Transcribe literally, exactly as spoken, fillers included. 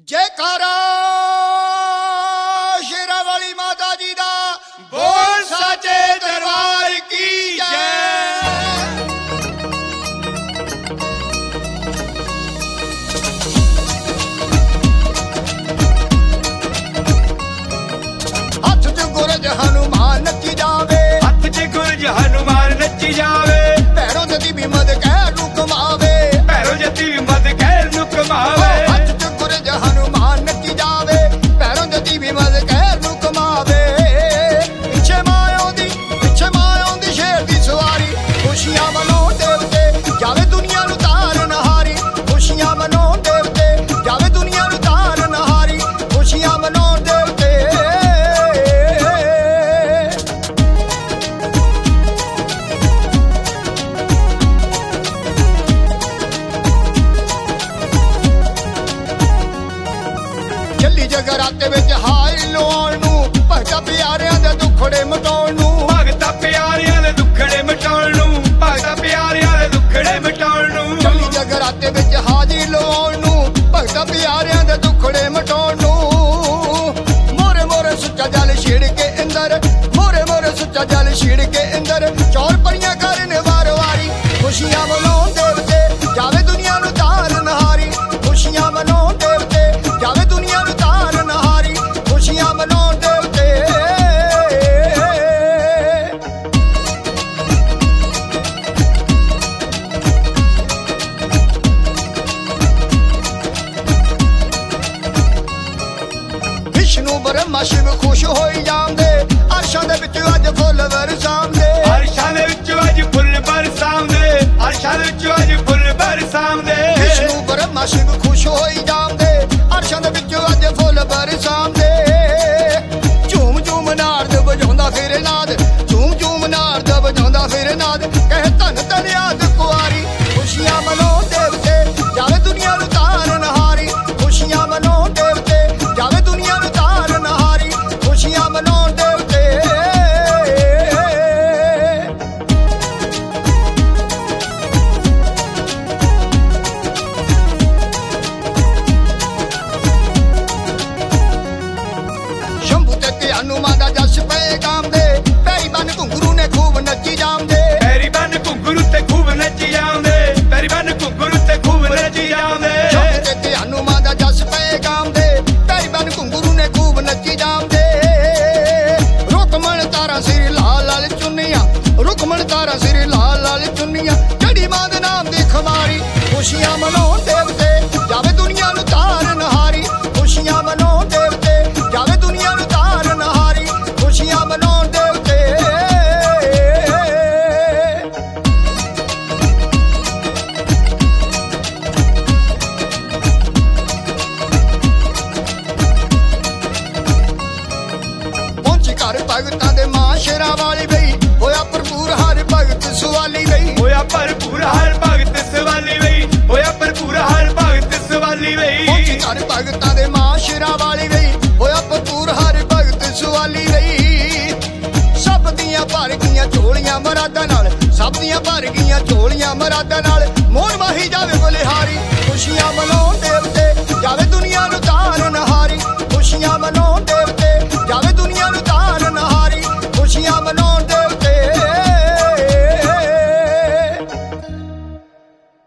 जयकारा शेरा वाली माता जी दा बोल साचे दरबार की जय। हथ च गुरज हनुमान नची जावे, हथ च गुरज हनुमान नची जावे, पैरों जती भी मद कहर नू कमावे, पैरों जती भी मद कहर नू कमावे। हथ च गुरज हनुमान नची जावे, पैरों जती भी मद कहर नू कमावे। पिछे मां दी पिछे मां दी शेर दी सवारी, खुशियां मनो देवते जावे दुनिया नू तारन हारी, खुशियां मनो देवते जावे दुनिया नू तारन हारी, खुशियां मनो देवते। ਚੱਲੀ ਜਗਰਾਤੇ ਵਿੱਚ ਹਾਰ ਲਾਉਣ ਨੂੰ, ਭਗਤਾਂ ਪਿਆਰਿਆਂ ਦੇ ਦੁੱਖੜੇ ਮਟਾਉਣ ਨੂੰ, ਭਗਤਾਂ ਪਿਆਰਿਆਂ ਦੇ ਦੁੱਖੜੇ ਮਿਟਾਉਣ ਨੂੰ, ਭਗਤਾਂ ਪਿਆਰਿਆਂ ਦੇ ਦੁੱਖੜੇ ਮਿਟਾਉਣ ਨੂੰ। ਚੱਲੀ ਜਗਰਾਤੇ ਵਿੱਚ ਹਾਜ਼ਰੀ ਲਵਾਉਣ ਨੂੰ, ਭਗਤਾਂ ਪਿਆਰਿਆਂ ਦੇ ਦੁੱਖੜੇ ਮਟਾਉਣ ਨੂੰ। ਮੋਰੇ ਮੋਰੇ ਸੁੱਚਾ ਜਲ ਛਿੜ ਕੇ ਅੰਦਰ, ਮੋਰੇ ਮੋਰੇ ਸੁੱਚਾ ਜਲ ਛਿੜ ਕੇ ਅੰਦਰ, ਚੌਰ ਪਰੀਆਂ ਕਰਨ ਵਾਰ ਵਾਰੀ, ਖੁਸ਼ੀਆਂ ਮਨਾਉਣ ਦੇਵਤੇ ਜਾਵੇ ਦੁਨੀਆ ਨੂੰ ਤਾਰਨ ਹਾਰੀ, ਖੁਸ਼ੀਆਂ ਮਨਾਉਣ ਦੇਵਤੇ ਜਾਵੇ ਦੁਨੀਆ ਨੂੰ ਤਾਰਨ ਹਾਰੀ, ਖੁਸ਼ੀਆਂ ਮਨਾਉਣ ਦੇਵਤੇ। ਵਿਸ਼ਨੂੰ ਬ੍ਰਹਮਾ ਸ਼ਿਵ ਖੁਸ਼ ਹੋਈ ਜਾਂਦੇ, ਅਰਸ਼ਾਂ ਦੇ ਵਿੱਚ ਅੱਜ ਫੁੱਲ ਵਰਸਾਉਂਦੇ, ਅਰਸ਼ਾਂ ਦੇ ਵਿੱਚ ਅੱਜ ਫੁੱਲ ਬਰਸਾਉਂਦੇ, ਅਰਸ਼ਾਂ ਦੇ ਵਿੱਚ ਅੱਜ ਫੁੱਲ ਬਰਸਾਉਂਦੇ। ਵਿਸ਼ਨੂੰ ਬ੍ਰਹਮਾ ਸ਼ਿਵ ਖੁਸ਼ ਹੋਈ ਜਾਂਦੇ, ਅਰਸ਼ਾਂ ਦੇ ਵਿੱਚ ਅੱਜ ਫੁੱਲ ਬਰਸਾਉਂਦੇ। ਝੂਮ ਝੂਮ ਨਾਰਦ ਵਜਾਉਂਦਾ ਫਿਰ ਨਾਦ, ਝੂਮ ਝੂਮ ਨਾਰਦ ਵਜਾਉਂਦਾ ਫਿਰ ਨਾਦ, ਕਹੇ ਧੰਨ ਧੰਨ ਆਦ ਕੁਆਰੀ, ਖੁਸ਼ੀਆਂ ਮਨਾਉਣ ਦੇਵਤੇ ਜਾਵੇ ਦੁਨੀਆ ਨੂੰ ਤਾਰਨ ਹਾਰੀ, ਖੁਸ਼ੀਆਂ ਮਨਾਉਣ ਦੇਵਤੇ ਜਾਵੇ ਦੁਨੀਆ ਨੂੰ ਤਾਰਨ ਹਾਰੀ, ਖੁਸ਼ੀਆਂ ਮਨਾਉਣ ਦੇਵਤੇ। ਸ਼ੰਭੂ ਤੇ ਕਿ ਹਨੂਮਾਨ ਦਾ ਜਸ ਪਏ ਗਾਉਂਦੇ, ਪੈਰੀ ਬੰਨ ਘੁੰਗਰੂ ਨੇ ਖੂਬ ਨੱਚੀ ਜਾਂਦੇ, ਪੈਰੀ ਬੰਨ ਘੁੰਗਰੂ ਤੇ ਖੂਬ ਨੱਚੀ ਜਾਂਦੇ, ਪੈਰੀ ਬੰਨ ਘੁੰਗਰੂ ਤੇ ਖੂਬ ਨੱਚੀ ਜਾਂਦੇ। ਸ਼ੰਭੂ ਤੇ ਕਿ ਹਨੂਮਾਨ ਦਾ ਜਸ ਪਏ ਗਾਉਂਦੇ, ਪੈਰੀ ਬੰਨ ਘੁੰਗਰੂ ਨੇ ਖੂਬ ਨੱਚੀ ਜਾਂਦੇ। ਰੁਕਮਣ ਤਾਰਾ ਸਿਰ ਲਾਲ ਲਾਲ ਚੁੰਨੀਆਂ, ਰੁਕਮਣ ਤਾਰਾ ਸਿਰ ਲਾਲ ਲਾਲ ਚੁੰਨੀਆਂ, ਜਿਹੜੀ ਮਾਂ ਦੇ ਨਾਮ ਦੀ ਖਮਾਰੀ, ਖੁਸ਼ੀਆਂ ਮਨਾਉਣ ਦੇਵਤੇ ਜਾਵੇ ਦੁਨੀਆ ਨੂੰ ਤਾਰਨ ਹਾਰੀ, ਖੁਸ਼ੀਆਂ ਮਨਾਉਣ ਦੇਵਤੇ ਜਾਵੇ ਦੁਨੀਆ ਨੂੰ ਤਾਰਨ ਹਾਰੀ, ਖੁਸ਼ੀਆਂ ਮਨਾਉਣ ਦੇਵਤੇ। ਪਹੁੰਚੀ ਘਰ ਭਗਤਾਂ ਦੇ ਮਾਂ ਸ਼ੇਰਾਂ ਵਾਲੀ ਬਈ, ਹੋਇਆ ਭਰਪੂਰ ਹਰ ਭਗਤ ਸੁਆਲੀ ਬਈ, ਹੋਇਆ ਭਰਪੂਰ ਹਰ ਭਗਤ ਸਵਾਲੀ ਵਈ, ਹੋਇਆ ਭਰਪੂਰ ਹਰ ਭਗਤ ਸਵਾਲੀ ਵਈ। ਪਹੁੰਚੀ ਘਰ ਭਗਤਾਂ ਦੇ ਮਾਂ ਸ਼ੇਰਾਂ ਵਾਲੀ ਬਈ, ਹੋਇਆ ਭਰਪੂਰ ਹਰ ਭਗਤ ਸੁਆਲੀ ਬਈ। ਸਭ ਦੀਆਂ ਭਰ ਗਈਆਂ ਝੋਲੀਆਂ ਮਰਾਦਾਂ ਨਾਲ, ਸਭ ਦੀਆਂ ਭਰ ਗਈਆਂ ਝੋਲੀਆਂ ਮਰਾਦਾਂ ਨਾਲ,